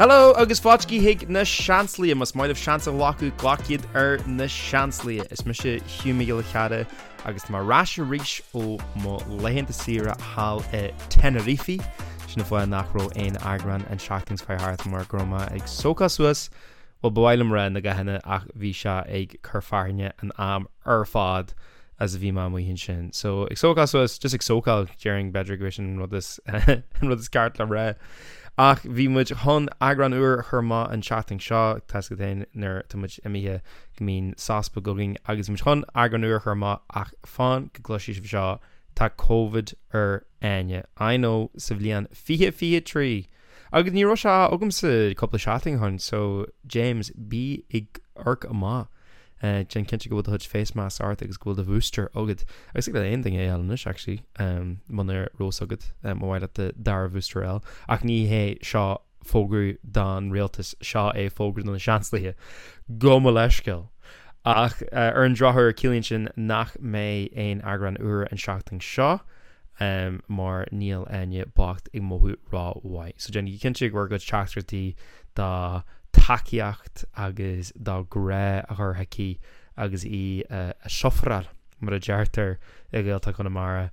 Hello agus fáci hiig na seanslia mas maiileh seansa lacu glaciad na seanslia. Is mu se hiúmigil cheada agus mar ráise ríis ó má lehénta sira hall Tenerife. Sinna bhfuil nachró aon agran an seachtings fearthart mar groma ag soca suas ó bhhailm ra na gahanana ach bhí se ag churfarne an am fád as a bhí má muhinn sin. So ag soca suas, just ag socail during Bedrick Vision rud is ceart le ra. Ach bhí muid chun agran uair churma an seachting seo tas go dain nar tá muid imithe gomín sáspa going agus muid chun agran uair churma ach fáin go gluisí seo tá COVID aine. I know sa bhliain fihe trí. Agus ní ro se agam sa coppla seachting chun, so James bí ag orc amá. Jen cinnte go bhfuil thuid face mask art agus go bhfuil de bhúster agad. Agus ag le aon thing é eilnis, actually, man rós agad mhaile de dar bhúster eil. Ach ní hé seo fógrú don réaltas seo é fógrú na seanslathe. Go mo leisceil. Ach ar an drothir cilíonn sin nach mé aon agran uair an seachting seo mar níl aine bacht ag mothú ráhhaid. So Jen cinnte go go teachtartí dá takeíocht agus dá gré a chur haicí agus í a siofrar mar a deartar ag ggéalta chun mara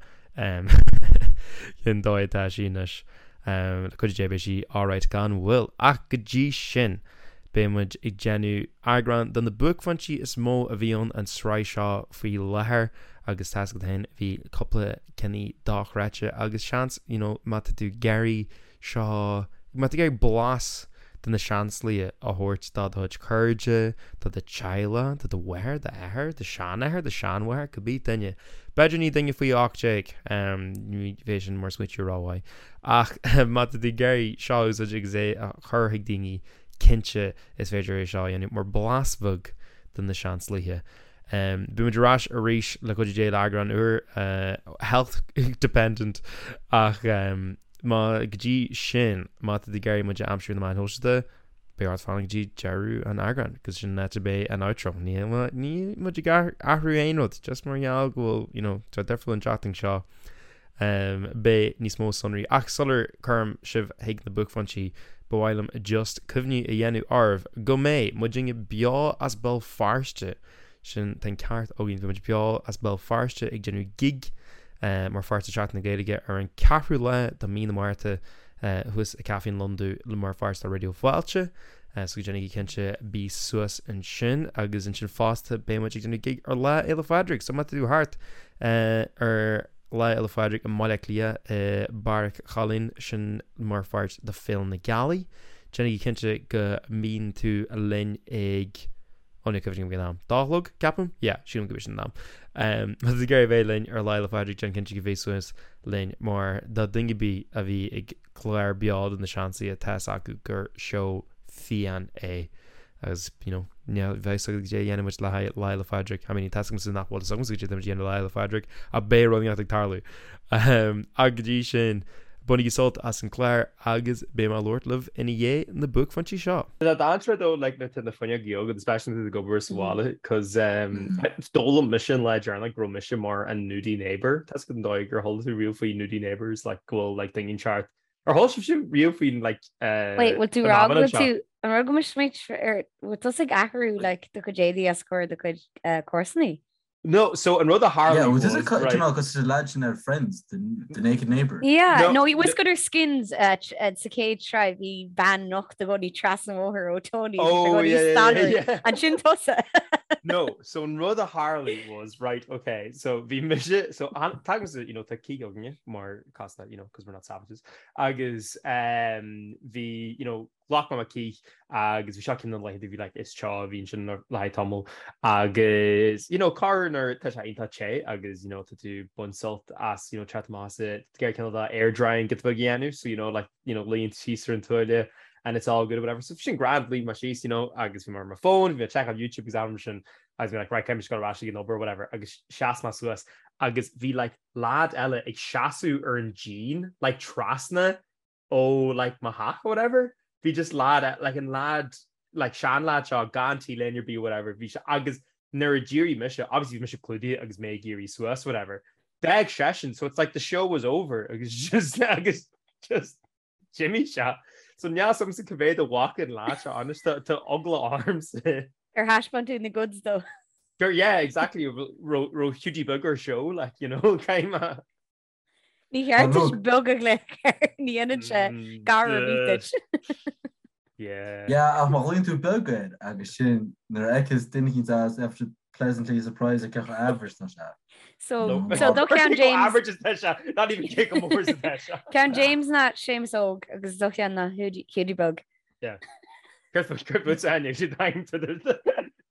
cin dóid a sínis chud débé sí áráid gan bhfuil ach go dtí sin bémuid ag genú agran don na buicfantí is mó a bhíon an sráid seo faoi lethir agus tas go hain bhí coppla cenní dáchreite agus seans mata tú geirí seo mata géir blas den na seanslia a thuirt dá thuid chuirde tá de teile tá de bhair de air de seanathair de seanmhair go bí daine beidir ní daine faoi áteigh bhé sin mar switú ráhaid ach mata dí geirí seos a sé a churthaigh daoine cinse is féidir é seo dhéanamh mar blasbug den na seanslathe. Búidirráis a ríis le go dé agran uair health dependent ach má gotí sin mata dí geirí muide amsú na main hoiste beart fáing dí dearú an agran gus sin neta bé an outro ní muidir gar ahrú aonút just margheall gohfuil tá defriúil an chatting seo bé níos mó sonraí ach solar chum sibh hiag na buicfantí bhhailm just cumhní a dhéanú arbh go mé mu dinge beá as bell farste sin ten ceart óginn bhí muid beá as bell farste ag genú gig mar farta chat na gaiige ar an ceafrú le do mí máirta thus a caín Londú le mar farsta radio fáilte so dénig cinnte bí suas an sin agus an sin fásta bémuid ag denú gig ar le eile fadric so mata dú hart ar le eile fadric an maiile lia barc chalín sin mar fart de fé na galí dénig cinnte go mín tú a linn ag ónnig cohring bhí am dálog capam? Siúm go sin am. Mas gur bhéh linn ar leile fáidir Jen cinnte go bhéúas linn mar dá dinge bí a bhí ag chléir beád in na seansaí a teas acu gur seo fian é agus bheith dé dhéanamid le leile fáidir a mí tascam san nachhil song go dé dhéana leile fáidir a bé roiíach ag tarlú. Agadí sin bunig sult as an chléir agus bé má Lordlih ina dhé na buicfantí seo. That answer though, like na funny geog, especially to the gober swala, because stolen mission ledger and like grow mission more and nudie neighbor. That's good. Like your whole real for nudie neighbors, like cool, like thinking chart. Our whole should real for like. Wait, what do wrong with you? I'm going to make sure. What does like Akaru like the JD score the good Corsney? No, so another Harley. Yeah, was it because the lads and their friends, the naked neighbor? Yeah, no, he was good. Her skins at Cicade Tribe. He ban knocked the body trasing over O'Tony. Oh yeah. And Shintosa. No, so another Harley was right. Okay, so the mission. So tag was the key more cost that because we're not savages. Agus the Loch ma key agus vi shocking like vi like is cha vi like tomul agus coroner che agus to do bun salt as chat mas it get kind of that air drying get the so like lean cheeser and toilet and it's all good or whatever so she grab leave my sheets agus vi my phone vi check on YouTube examination I was like right I'm just gonna rush over whatever agus shas mas us agus vi like lad ella ag shasu an jean like trasna like mahak or whatever. Bhí just lad like Sean lad seo gantí lenar bí whatever bhí se agus nuair a ddíirí mise obviously mise clúdaí agus mé géirí suas whatever bag session so it's like the show was over agus just Jimmy shot So neas some sa cyfeirid a walking lá honest to ogla arms. Hashbun in the goods though. Yeah, exactly. Ro Hughie Bugger show, like, you know, kind of. Ní cheartis bugad le ní anan se gar bhíte. Yeah, I'm going to Belgrade agus sin nar ekis dinnig after pleasantly surprised at cecha average na se. So do cean James average is not even kick more Cean James na Seamus óg agus do cean na Hughie bug. Yeah. Crypt's anya she dying to the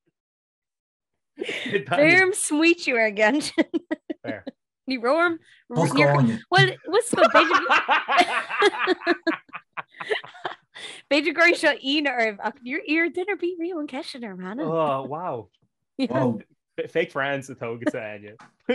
Fairm sweet you again. Fair. Ní roim well what's go Beidir gro seo íarmh ach níor ar dinner bí riú an cean ar man. Oh wow. Wow. Fake friends atóga anya.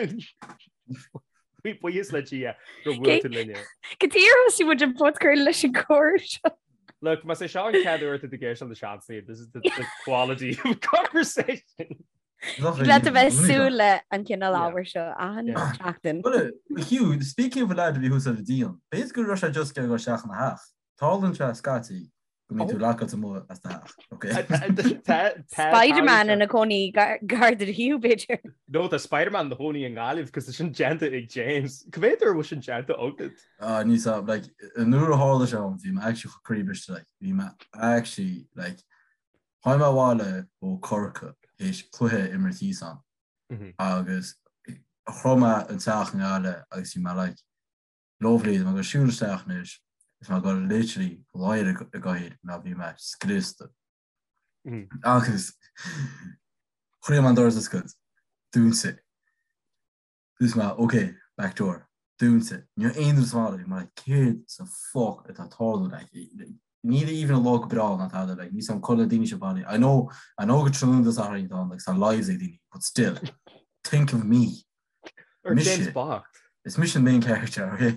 Buis le go bhfuil linne. Gotíir si bud an podcur leis an cóir. Look, must say Sean Cadder to the gear on the chance. This is the quality of conversation. Le a bheith súla an cinna láhar seo an teachtain. Hugh, speaking of a lad bhí hús a díon, béad go Russia just go seach na haach. Tálann se scatí go mí tú lecha mó as na haach. Spider-Man in a coní garded Hugh Bidger. No, the Spider-Man the honey and Galif because it's genta ag James. Cavator was genta outlet. Níos like nuair a hála se an bhí actually creebish like bhí actually like haimá bháile ó corca is cluthe immertí san agus chroma an teach ngáile agus bhí like lovely má go siúlteachnis is má go literally láir a gaiid ná bhí me scrista agus chuir an doras is good dúnsa dus má okay backdoor dúnsa ní aonidir sála má céad sa fóc atá tála need even a log bra not how like some color Danish body. I know good tremendous are on like some lives but still think of me or James Bond. It's mission main character, okay?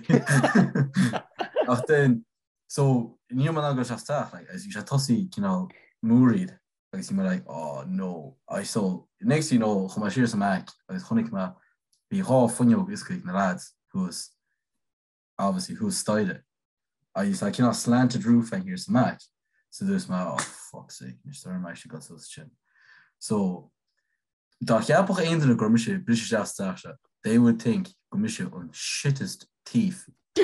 Then so you man go just like as you should tossy, you know, mooried like you like oh no I saw next you know how much here's a mac as honig ma be half funny is the lads who's obviously who's started. I used like slanted roof and here's the match. So there's my oh fuck's sake, Mr. I actually got those chin. So they would think on shittest teeth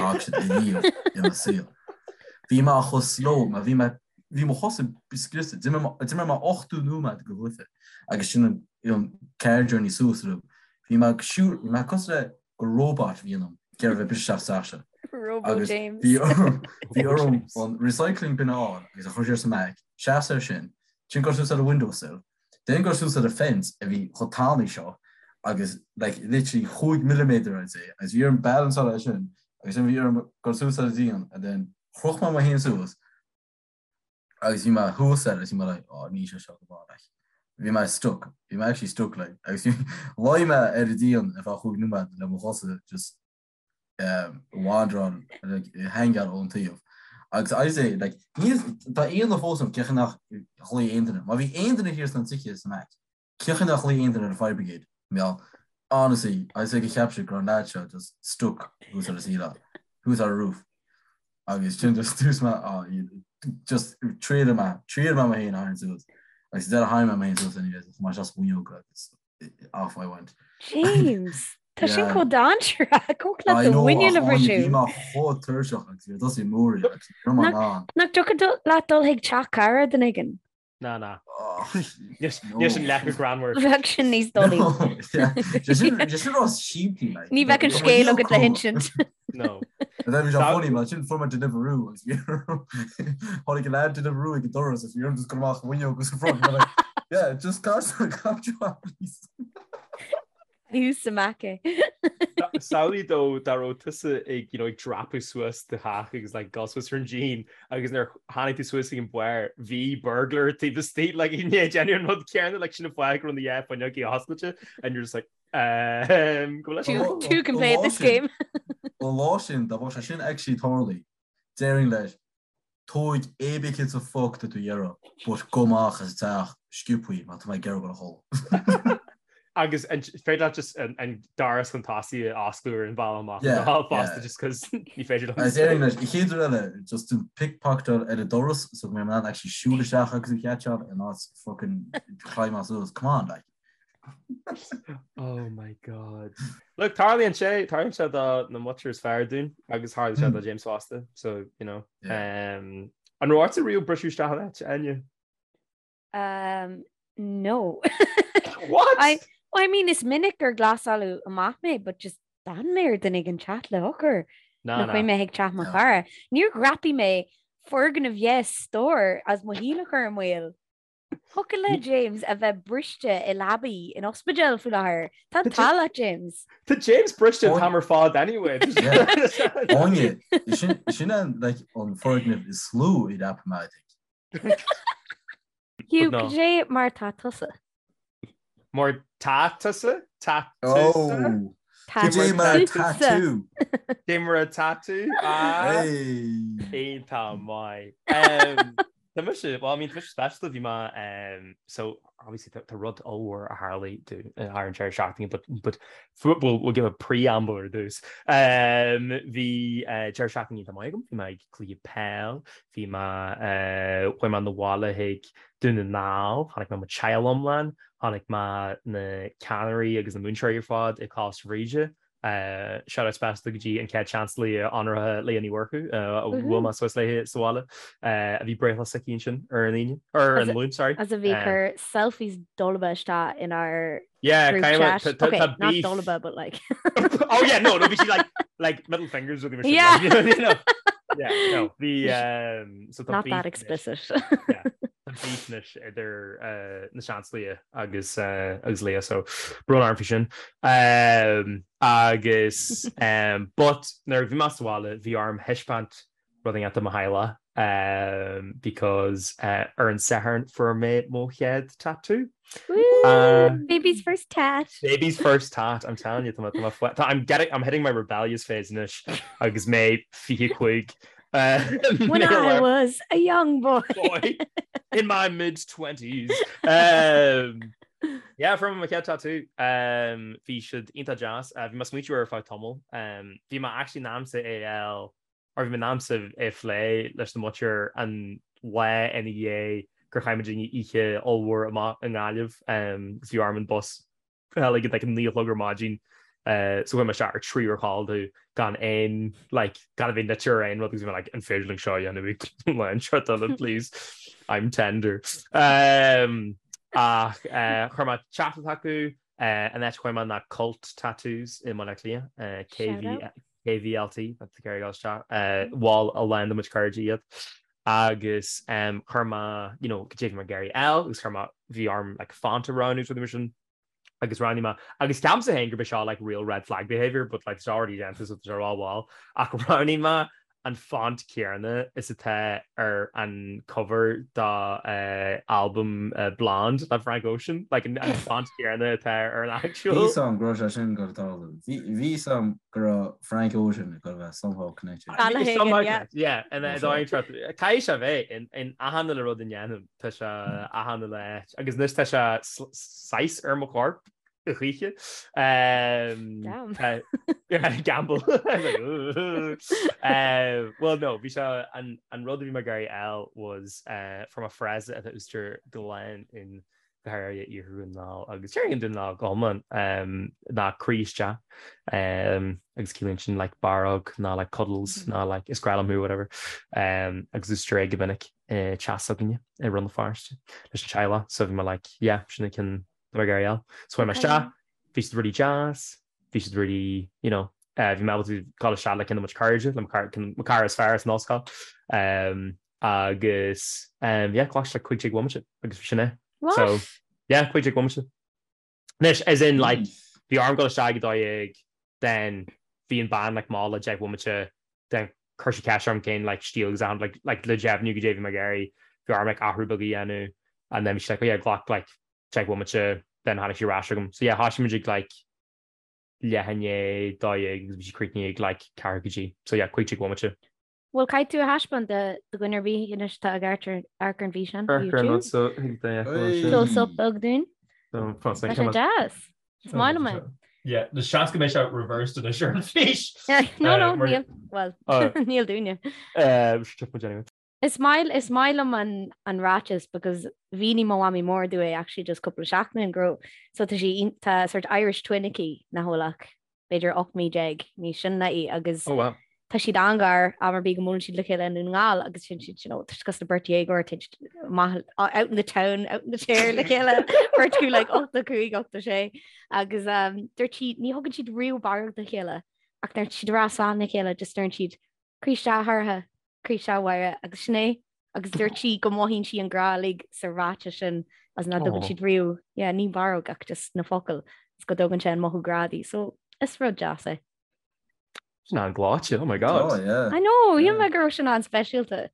in the seal. Vima was slow, ma vima hosse biscrist. Zimmer ma 8 numa go with it. I guess car journey suicide. Vima shoot ma costa go robot care of a British Robo James. The on recycling bin on is a chuir sa mag. Shafts sin. Sin goes at a windowsill. Then goes to the fence if he hotani show. Agus like literally 100 millimeter I'd say. As you're in balance on sin. As if you're goes to the Dion and then hoch ma hin sus. As you ma who said as you ma like oh nisha shot about like. We might stuck. We might actually stuck like as you why ma Dion if I who number the mo just wander on like hang out on tape. I say like he's but in the wholesome kirchen nach goeie internet. Maar wie internet hier dan zich is maakt. Kirchen nach goeie internet fire brigade. Well, honestly, I say capture ground that shot just stuck. Who's our zero? Who's our roof? I guess just do my just trade him my hand iron tools. Like that high my main tools anyways. My just when you got off I went. James. Tá sin có dáir có le winine le brisú. Má cho tuirseach dос í mórí nach tu ledul hiag teach cara den igen. Na. Yes sin le granward. Bheith sin níos dolí. Just rás sheepy like. Ní bheith an scéal agad le hinsint. No. And then we are funny man sin forma deliveroo. Honig lad deliveroo ag doras if you're just going to window goes front. Yeah, just cost you please. Húsamake. Saudi though daró tusa ag ag drapu Swiss de haach agus like gas Swiss an Jean agus nar hannig tú Swiss in buir V burglar type of state like in genuine not caring like sin flag on the app when you're hospital and you're just like two can play this game. Well lá sin da was sin actually totally daring leis toid ebe kids of fuck that tú euro but gomach as taach skipui mat my girl go hole. agus féidir just an daras chun tasí oscúir an bhach há fásta just cos ní féidir chéidir eile just tú pickpoctar ar a doras so mé man actually siúla seach agus cetead and nás fucking chaimas come on like oh my god look tarlíonn sé na mutters fear dún agus há sé a James Foster so you know an roiart a riú breisiúiste aine no what I mean is minic ar glasáú amach mé but just dan méir den ag an chat le hocker na chuin mé ag chat mar cara níor grappi mé forgan a bhé stór as mo híle chu an mhil Hoca le James a bheith briste I labí in ospedal fu láthir Tá talla James Tá James briste hammer fád anyway Onye sinna like an forgan is slú I dapamatic Hugh sé mar tá tusa Mór tátusa? Oh Dé mar tattoo Dé mar a tattoo? É tá mai Tá mu sé bhil mín special bhí má so obviously tá rud óhar a Harley tú an chair shocking but we'll give a preamble or dús hí chair shocking í maigem hí mai clí pell hí má chuim an na bhála hiig dúna ná hánig má chailamlan hánig má na Canary agus na Moonshire fád I cás réide shout out special gotí an ce chancelí anrathe leoní worku bhfuil má Swiss léthe sála a bhí breithla sa cín sin ar an líine ar an lún sorry as a bhí chur selfies dolaba está in our not dolaba but like oh yeah no bhí she like middle fingers with him yeah you know yeah no the so not that explicit yeah bíis idir na seanlia agus léa so bro armfi sin agus but nar bhí masháile bhí arm heispant running at the Mahaila because ar an sehern for me móchéad tattoo baby's first tat I'm telling you I'm hitting my rebellious phase nish agus mé fi chuig when I was a young boy in my mid-20s yeah from my cat tattoo fi should inta jazz vi must meet you ar fá tomul vi ma actually námsa AL or vi námsa flé leis na muir an le NEA gur chaimimejing ihe allhar an gáileh vi arm an bus get like an nílogger margin so when my shot tree or called to gan ein like gan of in that you're in what like an failing show you and shut up please I'm tender chuma chataku and that's why man that cult tattoos in Monalia KVLT that's the Gary shot wall a land much courage yet agus chuma you know J Gary L who's chuma the arm like font around who's with the mission agus ranima agus tamsa hanger be like real red flag behavior but like there's already dances with their all wall ranima and font Kierna is a ar an cover the album Blonde that Frank Ocean like an font Kierna ar an actual song V some girl Frank Ocean got somehow connected yeah and then I try to Kaisha ve in ahandle rod in yanam tasha ahandle agus this tasha size McCorp riche gamble well no vi an rud my Gary L was from a phrase that was Glen in the area ihrú ná agus teirn den ná goman ná críiste agus cílíonn sin like barog ná like cuddles ná like iscralamú whatever agus is stre gobannic chasagne I run the forest leis an chaile so bhí like yeah sinna cin Gary L so me fi really jazz fi really you know bhí me able to call a shot like in much courage le car as far as nósá agus yeah clash like quick woman agus sinna so yeah quick woman nish as in like the arm go shaggy doig then being banned like mall Jack woman then Kershi cash arm cane like steel exam like le Jeff new J Gary the arm like ahru buggy anu and then she's like oh yeah Glock like Jack woman then had she rashagum so yeah hashimajig like lehanye doig she creating like caricature so yeah quick woman well cai tú a haspan de gwinner bhí iniste a gartar arcan bhí sin so bug dún jazz Smáil me. Yeah, the sean go mé se reversed in a sure fish. No, níl well níl dúne. Is smile an ratches because víní má mi mór du actually just couple seachna an gro so tá sí tá sort Irish twinnicky na hólach beidir 8 mí jeg ní sin na í agus tá si angar a mar bí go mún siad le chéile an ngáil agus sin gus na birthday or out in the town out in the chair le chéile birtú like 8 cuaig 8 sé agus dúirt ní hogann siad riú bar de chéile ach nar siad rá na chéile just stern siad críiste thartha Crí sehaire agus sné agus dúirtí go mthín si an grálig saráte sin as na dogan siad riú ní barg ach just na focail is go dogan sé an mothú gradí so is ru deasa. ná an gláte oh my god I know hí me gur sin an specialta.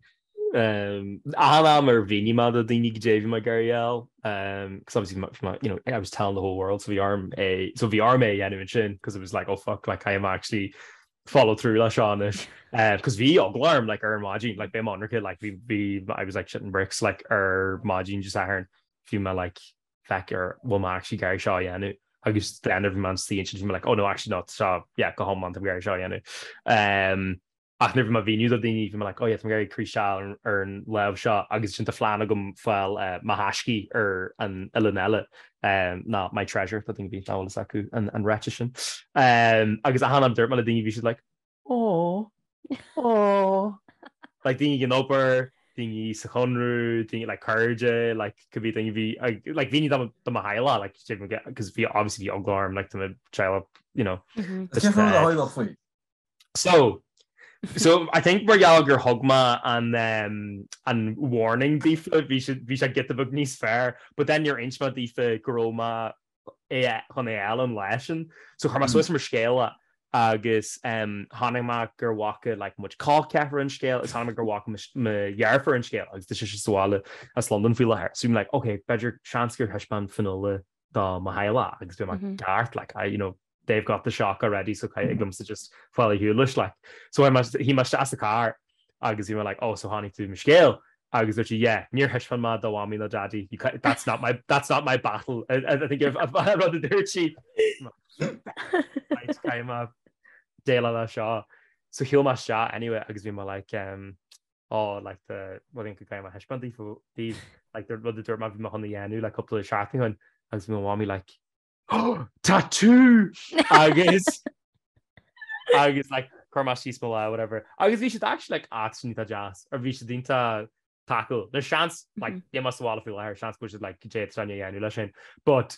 mar víní má a daoine déh me Garyel I was telling the whole world so bhí arm anyway sin because it was like oh fuck like I am actually follow through la Seanish because we all glarm like our margin like be monarchy like we I was like shitting bricks like our margin just a few my like fecker will actually Gary Shaw yanu I guess the end of months the ancient like oh no actually not so yeah go home month of Gary Shaw yanu ach never my venue that they even like oh yeah from Gary Crisha or Lev Shaw I guess into Flanagan file Mahashki or an Elanella not my treasure I think be Saku and Ratchishin I guess I had dirt man thing you should like oh like thing you know per thingy Sahunru thing like courage like could be thing be like Vinny the Mahala like because we obviously the alarm like to child you know so I think we're Gallagher Hogma and warning beef we should get the book nice fair but then your inchma beef groma on Alan Lashin so how Swiss scale agus Hanma gur waka like much call Catherine scale is Hanma gur waka yarfer in scale agus this is swala as London feel her so I'm like okay better chance gur hashman finale da Mahala agus be my dart like I they've got the shock already so kind of comes to just follow Hulish like so he must ask the car agus he were like oh so honey to Michelle agus yeah near Hishman ma dawami no daddy that's not my battle I think if I rather do cheap Dale Shaw so he'll my shot anyway agus we like like the what think guy my Hishman for these like they're the dirt ma on the yanu like couple of shopping on agus me want me like oh, tattoo agus like Cormashi small whatever agus we should actually like ask Nita jazz or we should dinta tackle there's chance like they must wall feel her chance which is like Jade Sanya but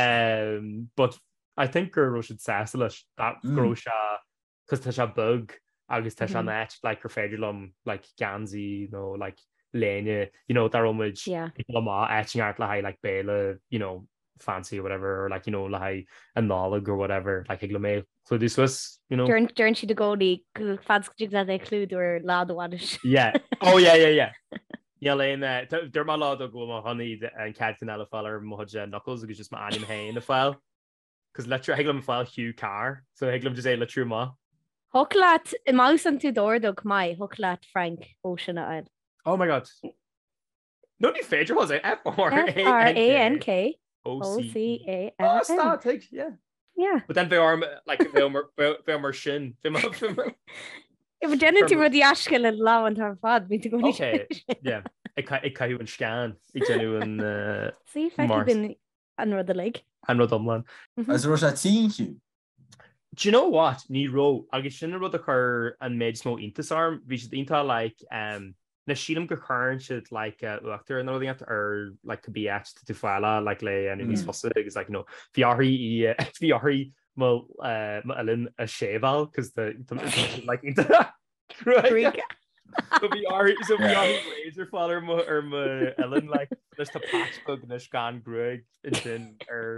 I think girl should say that Grosha because Tasha bug agus Tasha net like her fedulum like Ganzi like Lenya that homage etching art like Bela fancy or whatever or like like a knowledge or whatever like Iglame so this was during she to go the fads they clued or loud yeah oh yeah Lane they're my lot of go honey and cat canal file or moja knuckles because just my anime hay in the file because let your Higlam file Hugh car so Higlam just say let your ma Hocklat a mouse and to door dog my Hocklat Frank Ocean oh my god no any Phaedra was it F-R-A-N-K O-C-A-N yeah but then they are like Vilmer Shin if identity were the ashkel and law and her fad me to go okay yeah I caiú an scan I genuine see if I could been under the lake I'm not Dumlan as ro do you know what ní ro agus sin rud a chur an méid smó intasarm bhí si inta like na sílam go churn siad like uachtar an ruí ar like could be etched to file like le and níos fosa agus like fiarí mal Ellen a séval because the like so we are laser father Ellen like just a patch bug na gan grug in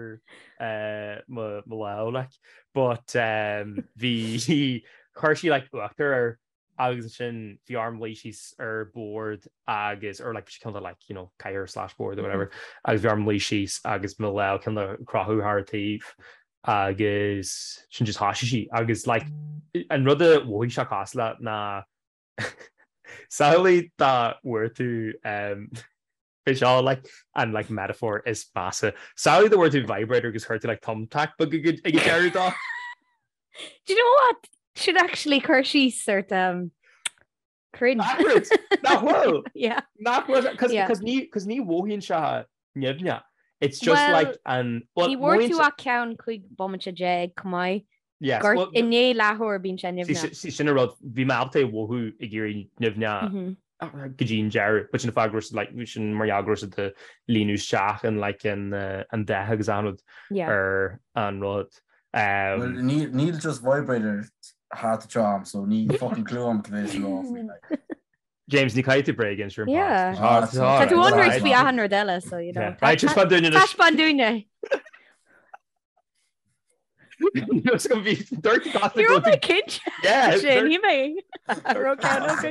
Malau like but the Hershey like uachtar agus sin fiarm leishis board agus or like she kind of like Kair /board or whatever agus fiarm leishis agus Malau kind of crahu hartíh agus sin just hashishi agus like an rudde wohi se casla na Sally that were to It's all like and like metaphor is massive. Sorry, the word to vibrator gets hurt to like thumbtack, but good. I get carried off. Do you know what? Should actually Kershey sort cringe. Not Yeah. Not because ní wohin sha nevnya. It's just like he wore to a count quick bombage jag kamai. Yes. Well, in ye lahore being nevnya. Si sinna vi mabte wohu igiri nevnya. Gajin Jerry, which in the fagros like which in Mariagros at the Linus Shach and like in and the Hexanod and Rod. Well, Neil just vibrator hard to charm, so need fucking clue on convention off me. Like. James, you can't break against your yeah. It's hard. To wonder if we are Nordella, so you know. I just want doing Tash Banduna. It's gonna be dirty. You're my kid. Yeah, you may. Dirty.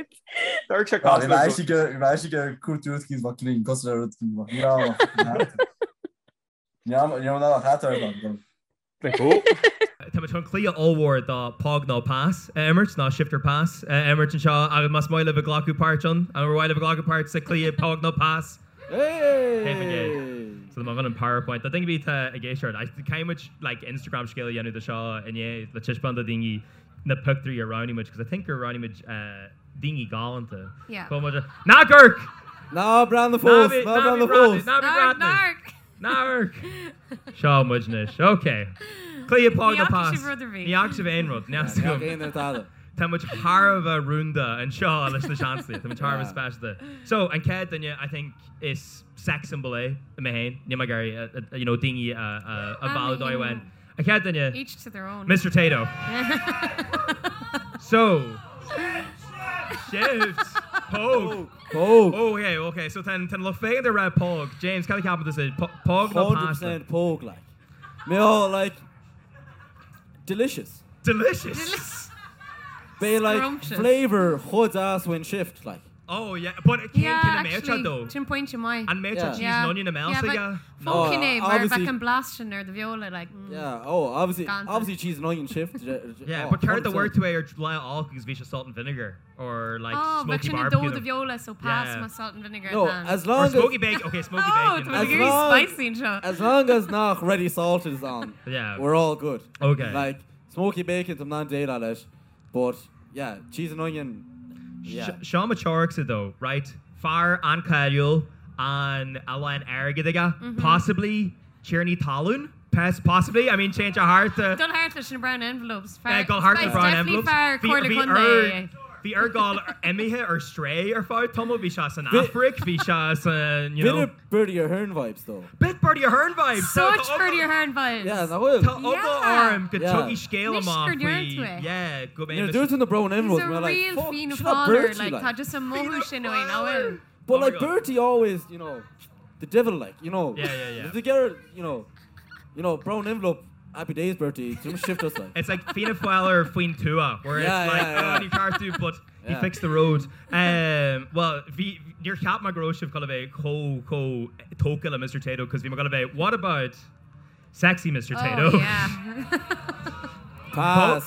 Actually get kulturskis fucking consider it. Yeah. No, that Tá tún clia óhhar dá pág ná pass Emmert ná shifter pass Emmert an seo agus mas moile a glacu páirtún an bhile a glacu páirt sa clia pág ná pass. So the moment in PowerPoint, I think it's a gay shirt. I kind of like Instagram scale, you know, the show and yeah, the chishbanda dingy, the pick through your round image because I think your round image dingy gallant. Yeah. Nah, Kirk. No, Brandon Falls. No, Brandon Falls. Nark. Shaw Mujnish. Okay. Clea Pog the pass. The active Ainrod. Tá much Harva Runda and Shaw listen to chance it. Tá much Harva special. So and Ked then I think is sex symbol in Mahain. Nimagari you know dingy a valid I went. I Ked then each to their own. Mr. Tato. So shift Pog. Okay. So then look fake the red Pog. James Kelly Capital said Pog no pasta. 100% Pog like. Me all like delicious. They like flavor hoods ass when shift like. Oh yeah, but it came to the actually, though. Chin point to mine. And cheese and onion and melsa. Funky name, back and blasting or the viola like. Yeah. Oh, obviously cheese and onion shift. Yeah, but turn the word to or lie all because we should salt and vinegar or like smoky barbecue. Oh, but the viola so pass my salt and vinegar. No, as long as smoky bacon. Okay, smoky bacon. As long as not ready salt is on. Yeah, we're all good. Okay. Like smoky bacon, I'm not date on it, but yeah, cheese and onion. Yeah. Sean Machorix though, right? Far and Cadial and Alan Aragadiga, possibly Cherny Talun. Possibly, I mean, change your heart to. Don't heartless in brown envelopes. Go heartless brown envelopes. The Ergal Emihe or Stray or Fight Tumble Vishas and Afrik Vishas and you know. Bit of Birdie Ahern vibes though. Bit Birdie Ahern vibes. Such Birdie Ahern vibes. Yeah, that will. Arm could tuggy scale them off. Yeah, good man. You know, do it in the brown envelopes. He's a real fiend faller, like just a mohu shinoin. I will. But like Bertie always, you know, the devil, like you know. Yeah. Together, you know, brown envelope. Happy days, Bertie. Shift us like. It's like Fianna Fáil or Fine Tua, where it's like you can't do, but he fixed the road. Well, your cap my grosh of kind of a co tokil Mr. Tato because we kind of a what about sexy Mr. Tato? Oh, yeah. Pass.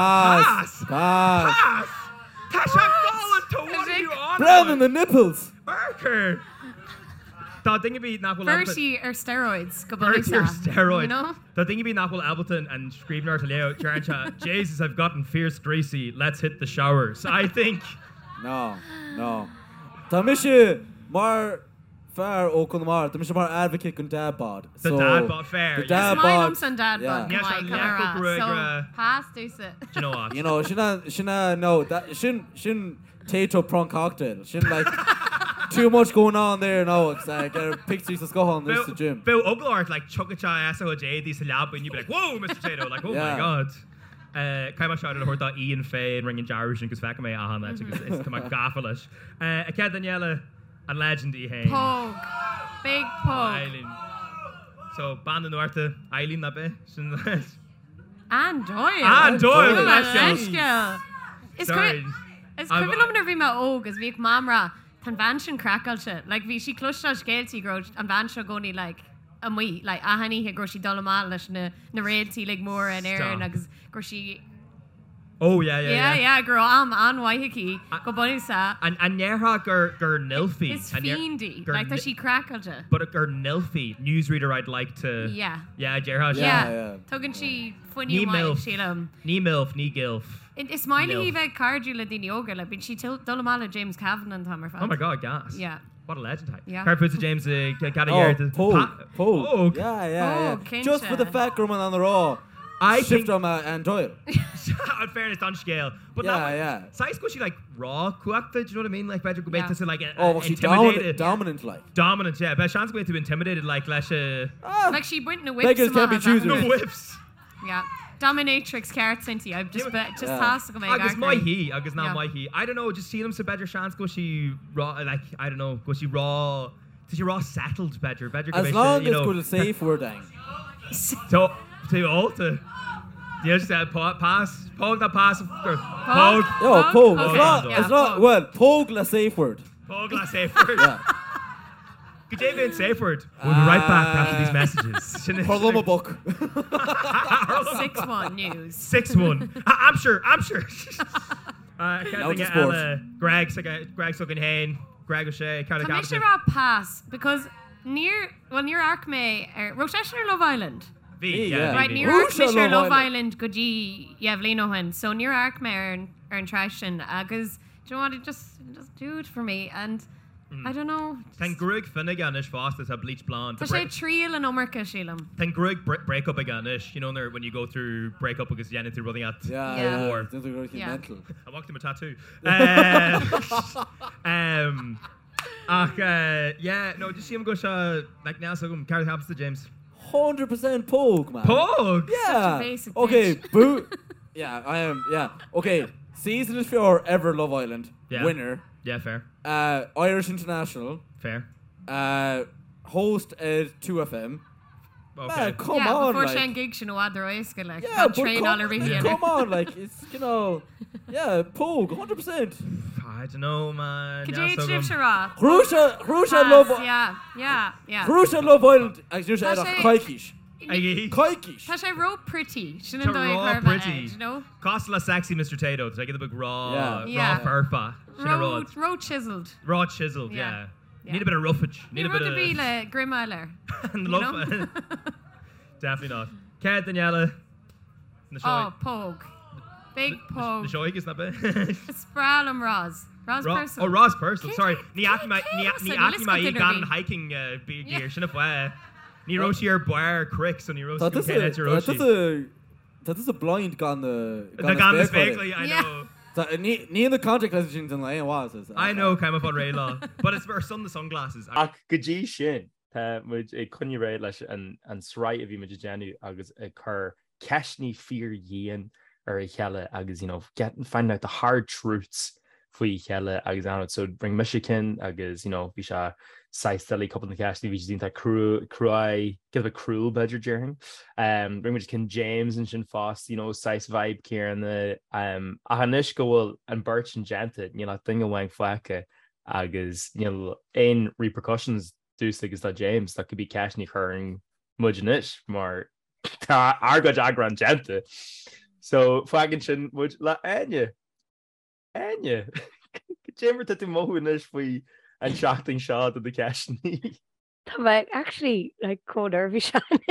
Tasha Gallant, what are you on? Brown in the nipples. Barker. That thing be Napoli. Bertie or steroids. Bertie or steroids. You know? That thing be Napoli Appleton and Scrivener to Leo Charncha. Jesus, I've gotten fierce greasy. Let's hit the showers. I think. No. Tamisha Mar Fair O Kunmar. Tamisha Mar advocate kun dad bod. The dad bod fair. The dad bod. My mums and dad bod. Yeah, so pass do it. Do you know what? You know, shouldn't no that shouldn't Tato prawn cocktail. Shouldn't like. Too much going on there now. It's like pictures of go on this the gym. Bill Uglart like Chuckachai SOJ these lab and you'd be like, whoa, Mr. Tato, like, oh my god. Kaima shouted her that Ian Fay and ringing Jarush and Gusvaka me on that it's to my gaffalish. Akad Daniela and Legend Hay. Pog. Big Pog. So Banda Norte, Eileen Nabe. And Doyle. It's great. It's equivalent of my og as Vic Mamra. Convention crackalcha like vi she cluster scalety growth and vancha goni like and we like ahani he groshi dolamal na realty like more and Aaron agus groshi Oh yeah. Girl, am an waihiki go bunny sa. And Nerha gur nilfi. It's fiendy. Like that she crackled. But gur nilfi newsreader I'd like to. Yeah. Yeah, Gerha. Yeah. Tugan she funny white shelam. Ní milf, ní gilf. It's mine even cardula din yoga like but she Dolamala James Cavan and Hammer fan. Oh my god, gas. Yeah. What a legend type. Yeah. Card puts James Pogue. Yeah. Just for the fat woman on the raw. I shift on and Doyle. In fairness, on scale, but size go she like raw kuakta. Do you know what I mean? Like better go back to like she dominant like dominant. Yeah, but chance going to be intimidated like like she went in a whip. Beggars can't be choosers. No whips. Yeah. Dominatrix carrot Cinti. I've just tasked to make Agus my he, agus not my he. I don't know. Just see them so better chance go she raw. Like I don't know. Go she raw. Does she raw settled better? Better. As long as good a safe word dang. So to all to. Yes, pass. Pogue the pass. Pogue. Yo, Pogue. It's not. Well, Pogue la safe word. Pogue la safe word. Yeah. Could you even safe word? We'll be right back after these messages. Parlama book. 6-1 news. 6-1. I'm sure. I can't think of Greg's looking Hain. Greg O'Shea. Commissioner pass because near Arkmay Rochester Love Island. Right near Commissioner Love Island Goji Yevlino hen. So near Arkmay are in Trashin because do you want to just do it for me and I don't know. Thank Greg Finnegan is fast as a bleach blonde. But I trial and Omerka Shelam. Thank Greg break up again ish. You know when you go through break up because you're running at war. Mental. I walked him a tattoo. No, just see him go like now so carry happens to James. 100% Pogue, man. Pogue? Yeah. Okay, boo. Yeah, I am. Yeah. Okay, season is for ever Love Island. Yeah. Winner. Yeah, fair. Irish International. Fair. Host at 2FM. Okay. Man, come on. Before like, Shane Giggs, like, yeah, but train all the come on, like, it's, yeah, Pogue, 100%. I don't know, man. Crucial Love Island. Yeah. Crucial Love Island. Kaikish. Kaikish. Tá sé raw pretty. Shouldn't I pretty. You know? Cost la sexy Mr. Tato. To get the big raw furfa. Raw chiseled. Raw chiseled, yeah. Need a bit of roughage. Need a bit of be like Grim Eiler. Definitely not. Cat Daniela. Pogue. Big Pogue. The show is not bad. Spral and Roz. Roz Purcell. Oh, Roz Purcell. Sorry. Niaki my gan hiking gear. Shouldn't have Ní Roshi Boer Cricks and Ní Roshi That is a blind gan the vaguely, I know. Ní in the contract in Lane was. I know came up on Ray Law, but it's for the sunglasses. Gaji shin muid e cunne ré leis an sráid a bhí muid déanú agus chur ceisní fear dhéan ar cheile agus find out the hard truths faoi cheile agus an so bring Michigan agus bhí se saisteli couple na ceisní bhí dínta cruai give a cruel bedger jearing bring muid Ken James and sin fast sais vibe céar the a hanis go bhfuil an birch and gented thing bhain foice agus ein repercussions dús is that James that could be ceisní churing muidir mar argo agran gente so fagin sin muid le aine Jammer tú móhuiis faoi an seachting seo a the ceisní. Tá actually like co-nervy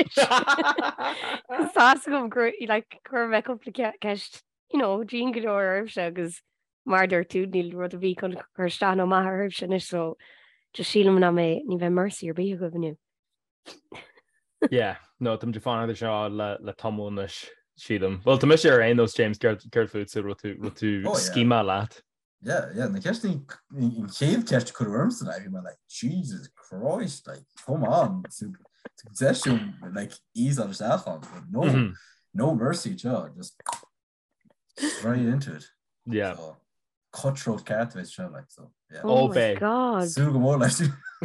Sás gom like chur bheith compla ceist Jean godó se agus marder tú níl rud a bhí chun chur stan ó maithir sin so just sílam na mé ní bheith mercy ar bí go bhniu. Yeah, no, tam de fan seo le tomónis sílam. Well, tá sé ar ein those James Gertfood so tú schema leat. Yeah, na ceisní in chéad ceist chu worms and I'm like, Jesus Christ, like, come on. Session like ease on yourself on, but no mercy, Joe. Just right into it. Yeah. So, cutthroat catfish show like so. Yeah. Oh my God. Suga more like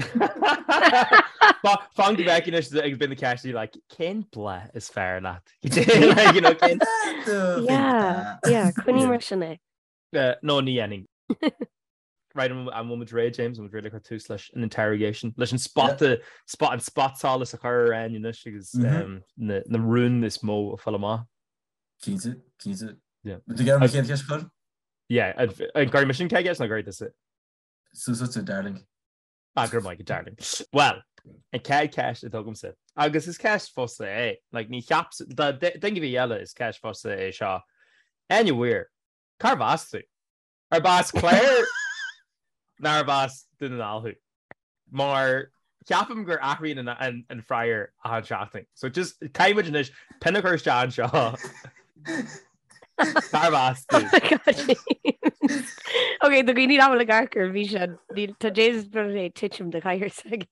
Funky Beckiness has been the cash like Ken Blah is fair that. Like, Ken. Yeah, Quinny Merchant. No, ní enning. Right, I'm one with Ray James. I'm really got 2/ an interrogation. Listen, spot all this occur and because the rune this mo of Falama. Keys it. Du gar chéad ceis chuir? gar mission ce na gaiir is it. Susa darling. Agur mai go darling. Well, an ce ceis a tugam sa. Agus is ceis fosa é, like ní cheap dinge bhí eile is ceis fosa é seo. Anywhere, car bhas tú. Ar bás Claire nar bás duna álthú. Mar ceapam gur aithríonn an freiar a an seachting. So just caiimiid is pinnachar John seo. Car bhas tú. Ok, do ní am le garcar bhí se tá James bre tiitim de caiir sa.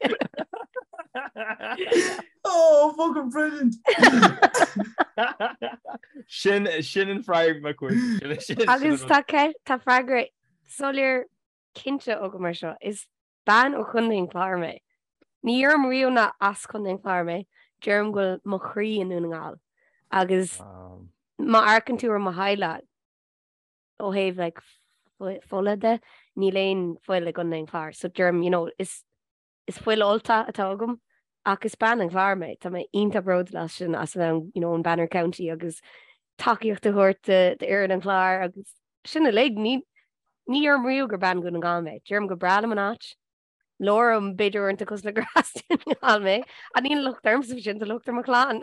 Oh, fucking brilliant. Sin an freiar me cuair. Agus tá freigra solir cinnte ó go mar seo is ban ó chunning chláir mé. Ní arm riú na as chunning chláir mé, dearm goil mo chrí in únaáil. Agus má arcan tú ar mo haile ó héh le fola ní léon foiile gunning chláir. So dearm, is foiile olta atá agam. Agus ban an chláir mé, Tá mé ionta brod leis sin as an Banner County agus takeíocht a thuirt de ar an chláir agus sinna le ní ar mriú gur ban gon an gáil mé. Dearm go bralam an áit. Lorm beidir an cos le grastin gáil mé. A níon lucht arm sa sin a luchttar mar chláán.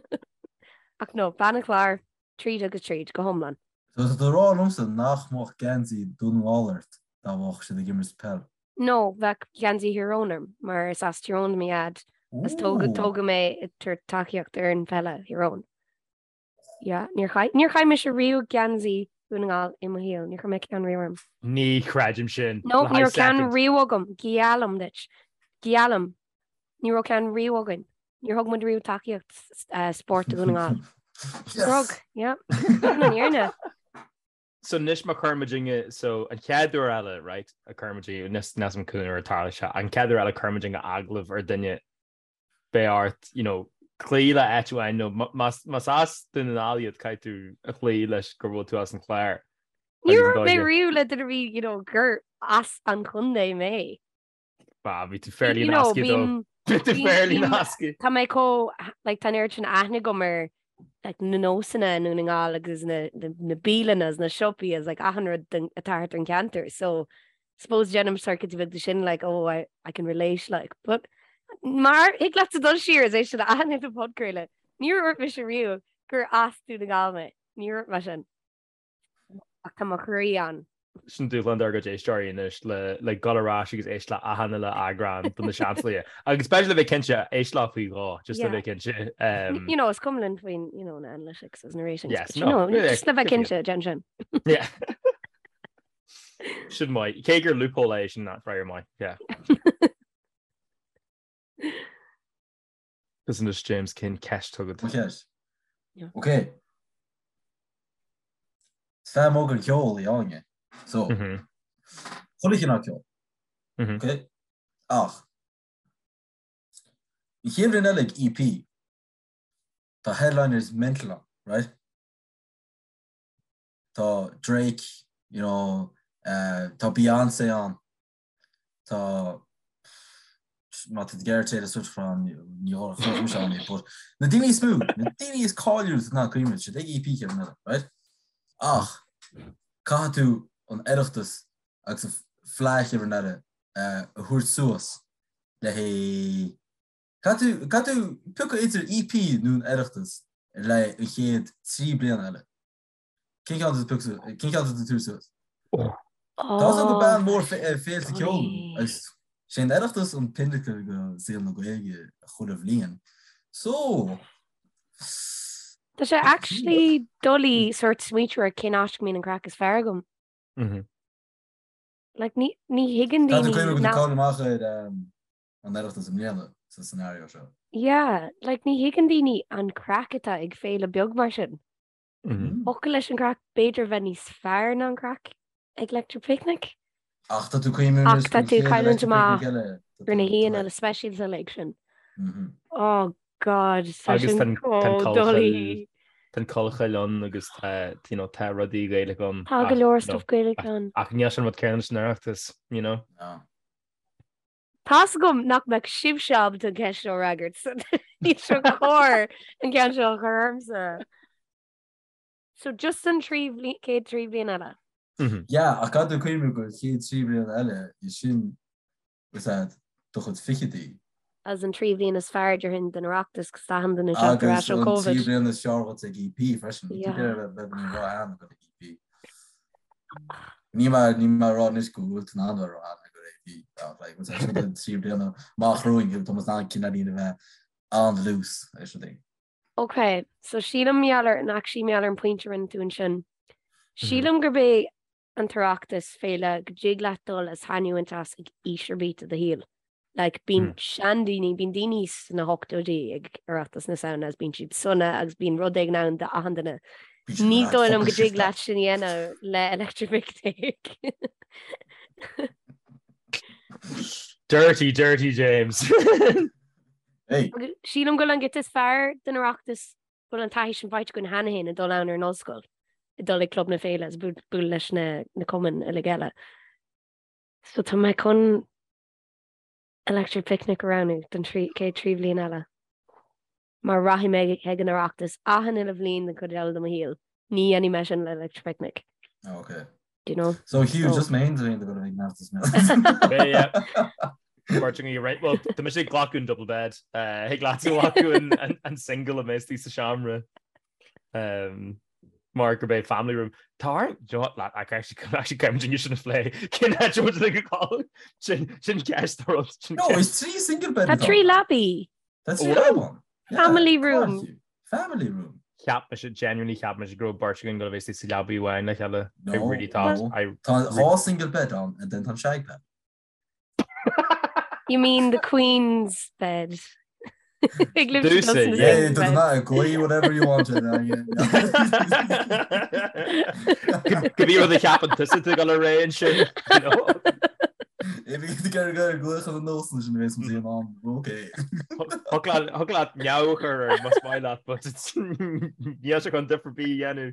Ach nó, ban an chláir tríd agus tríd go homlan. So is het rálumsa nachmach Genzi dúnháirt dá bhach si gimmers pel? No, bheith Genzi hirónarm, mar is as tíón mé ad. As tóga mé tar takeíocht ar an fella hirón. Níor chaim me se riú Genzi únaáil i mo híal, níor me an riorm. Ní chráidim sin. No, níor cean riúgam, gialam dit. Gialam. Níor cean riúgan. Níor thug mud riú takeíocht sport únaáil. Rug, níorna. So nis má chumajinge so an ceadú eile right a chumají nas an cúnar atá se an ceadú eile chumajing a aglah ar duine beart clíile ethain nó mas as duna áliad caiitú a chlí leis gur bhfuil tú as an chléir. Níor mé riú le idir bhí gur as an chundé mé. Ba bhí tú fairlí nasci dó. Tú fairlí nasci. Tá mé có tan air sin aithna go mar na nósanna núnaáil agus na bílanas na siopias ahanrad atá an canter. So suppose Jennym circuit with the sin I can relate but mar ik laat ze dul siir é se an a podcréile. Níor me se riú gur asú na galme. Níor me sin ach tá choí an. Sin dú land go éisteir inis le gorá agus éis le ahanana le agran don na seanlia. Agus spe le bheith cinse éis le faoí rá just le bheith cinse. Is cumlinn faoin na analytics as narration. Yes, le bheith cinse gen sin. Yeah. Sin mai cé gur loophole éis sin ná freiir mai. Yeah. Isn't this James King cash tugad? Yes. Okay. Fem ogen kjol I aange. So. Cholig je na kjol. Okay. Ach. Ik geef er net EP. The headliner is mental, right? The Drake, the Beyonce on. The not het Garrett a soort van New but the ding is smooth. The ding is call you not agreement. Should they EP another, right? Ach, kan tu on erchtes als a flash even net hoort soos. Le hey kan tu pukke iets EP nu erchtes. Le geet 3 blian alle. Ken kan het pukke ken kan het tu soos. Dat is ook een band more veel te kill. Sin erachtas an pindice go sé na goige chud bhlíon. So Tá sé actually dulí sort sweeter cin áist mí an crack is fergum. Like ní higann cáach an erachtas an léana sa scenario seo. Yeah, like ní higann daoine an crackata ag féile beag mar sin. Oca leis an crack beidir bheith níos fearr ná an crack ag lecture picnic. Ach, dat tú caiileann rinne híon a special selection. Oh God, agus dulí tan colcha leon agus tá rodí gaile gan. Tá go leor stuff gaile gan. Ach ní sin mat ceann snarachtas, Tá gom nach me sibseab an ceis ó ragart ní tro chóir an cean seo chumsa. So just an trí bliain eile. Ja, a cadú cuiimú go chéad 3 bliain eile I sin do chud fichidí. As an trí bliain is feardidir hin den Oireachtas go stahan den Agus an COVID. 3 bliain is seágat ag EP freisin. Ní rá an go EP. Ní mar rá is goúil tan anhar an go EP. 3 bliain má chróing go Thomas ná cinnaína bheith an lús é. Okay, so sílam meallar an actually meallar an pointer in tú an sin. Sílam gur bé an Oireachtas féile go jiglatdul as hanúint as ag ísirbít a híal. Like bín seandíní bín daoine na hochtúdaí ag Oireachtas na saona as bín siad sunna agus bín rud ag ná de ahandanna. Ní dóilm go jiglat sin dhéana le electrific. Dirty James. Hey. Sílam go an get is fear den Oireachtas go an taithí sin bhaid gon hanahéin a dul ann ar an osscoil. I dul ag club na féile as bú leis na cuman a le geile. So tá mai chun electric picnic around den trí bliain eile. Mar rahí mé ag an Oireachtas ahan ila bblion den chud eile do híal. Ní any me sin le electric picnic. Okay. Do you know? So Hugh just mains in the go ag nastas now. Yeah. Watching you right. Well, the machine glaún double bed. Hey glaún and single amazed sa shamra. Mark Bay family room. Tar, you know what? I actually come to you shouldn't play. Can I what do they call? Shouldn't guess the road. No, it's 3 single bed. That's 3 lappy. That's the one. Family room. Family room. Cap, I should genuinely cap. I should grow birching and go to basically see lappy wine like hella. No, I really thought all single bed on and then on shag bed. You mean the Queen's bed? Do say, yeah, it doesn't matter. Go eat whatever you want. Could be with the cap and this is the color range. You know. If you get a good on the nose, then see him on. Okay. Hoglat nyaucher or must buy that, but it's yes, I can different be yenu.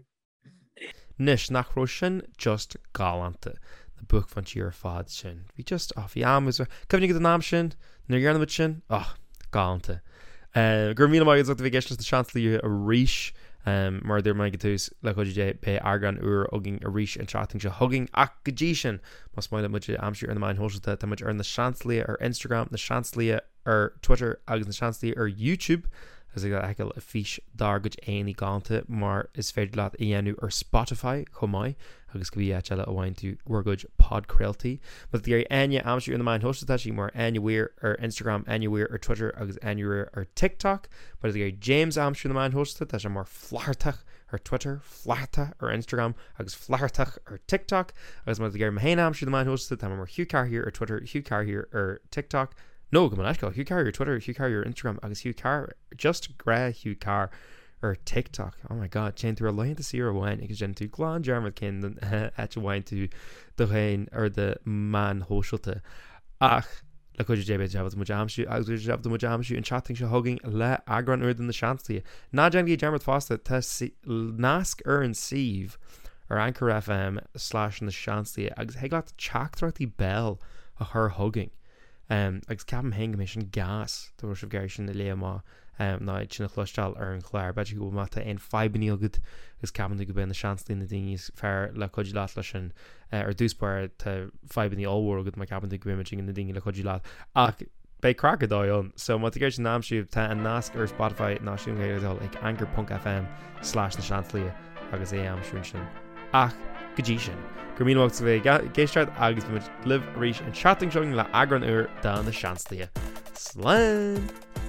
Nis nach Russian just galante. The book van tíar fad sin. Bhí just bhí amas cumnig go náam sin na ghearnamid sin galanta. Gur míle maigad bhí geisnas na seanslaí a ríis mar dúir mai go tús le chuide be argan uair agin a ríis an chatting se thugging ach go dtí sin mas maile muide amsú ar na main hóisilta tá muid ar na seanslaí ar Instagram, na seanslaí ar Twitter agus na seanslaí ar YouTube as I got a fish dargad aoní galanta mar is féidir leat dhéanú ar Spotify chomai agus go bhí eile a bhain tú wargóid podcréaltaí, but dí aine amsú in na main hóisilta sí mar anywhere ar Instagram, anywhere ar Twitter agus anywhere ar TikTok, but dí James amsú in na main hóisilta tá sé mar flairteach ar Twitter, flairteach ar Instagram agus flairteach ar TikTok agus mar dí main amsú in na main hóisilta tá mar Hugh Carr ar Twitter, Hugh Carr ar TikTok. No, go on, Hugh Carr your Twitter, Hugh Carr your Instagram, agus Hugh Carr, just gra Hugh Carr or TikTok. Oh my god, chain through a line to see your wine, because gen to glán Jarmad kin at your wine to the rain or the man hoshelte. Ach, le could you jab the mujamshu, agus you have the mujamshu and chatting she hugging le agran ur than the chansley. Na jangi Jarmad Foster to nask and sieve or Anchor FM / in the chansley. Agus he got chack throughout the bell of her hugging. Agus ceapan hanga mé sin gas do sibh geir sin na léamá ná sinna chluisteáil ar an chláir beidir go mata an febaníal go gus ceapan go ben na seanslaí na daoine fearr le chuidí leat lei sin ar dúspáir tá febaní allhór go mai ceapan go imaging na daoine le chuidí leat ach bei cracka dáón so má gur sin námsúb tá an nasc ar Spotify náisiún géireáil ag anchor.fm / na seanslaí agus é amsún sin ach go dtí sin. Gur míle bh géisteart agus bhfuid libh ríis an chatting showing le agran uair dá na seanslaí. Slán!